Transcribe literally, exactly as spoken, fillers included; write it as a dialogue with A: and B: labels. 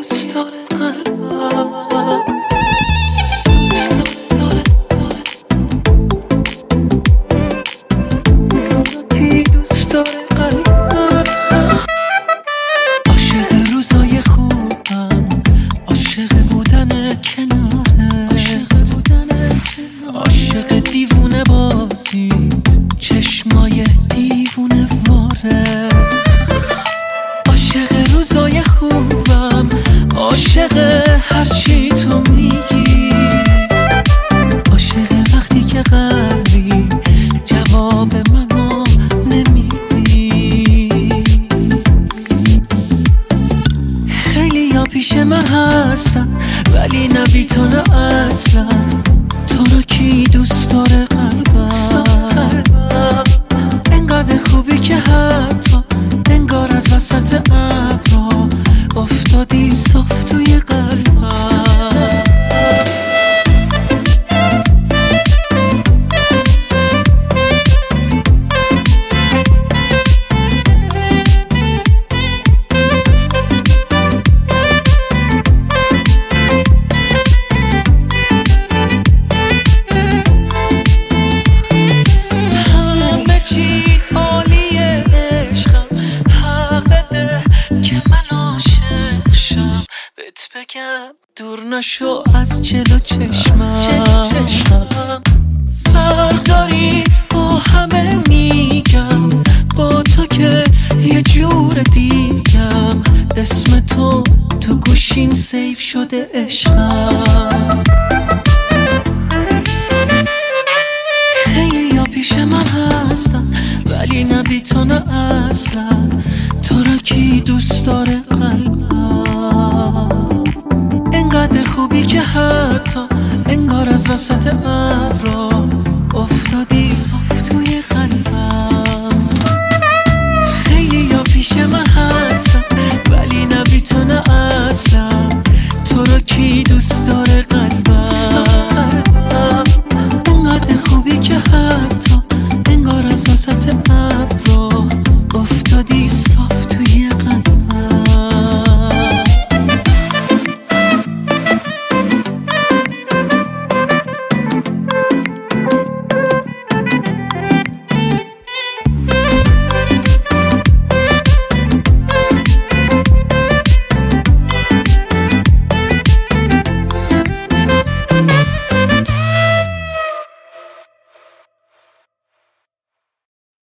A: دوست داره قلبم. عاشق روزای خوبم، عاشق بودن کنارت، عاشق دیوونه بازیت، چشمای دیوونه وارد. عاشق روزای خوبم، عاشق هرچی تو میگی، عاشق وقتی که قلبی جواب منو نمیدی. خیلی یا پیش من هستن ولی نه بی تو نه اصلا. تو رو کی دوست داره قلبم؟ انقدر خوبی که حتی انگار از وسط ابرا افتادی صاف توی قلبم. همه چی عالیه عشقم، حق بده که من عاشق شم. بهت بگم دور نشو از جلو چشمم. فرق داری با همه میگم، با تو که یه جور دیگم. اسم تو تو گوشیم سیف شده عشقم. خیلی یا پیش من هستن ولی نه بی تو نه اصلا. تو را کی دوست داره قلبم؟ انقدر خوبی که حتی انگار از وسط ابرا افتادی صاف توی قلبم. خیلی یا پیش من هستن ولی نه بی تو نه اصلا. تو را کی دوست داره قلبم؟ انقدر خوبی که حتی انگار از وسط ابرا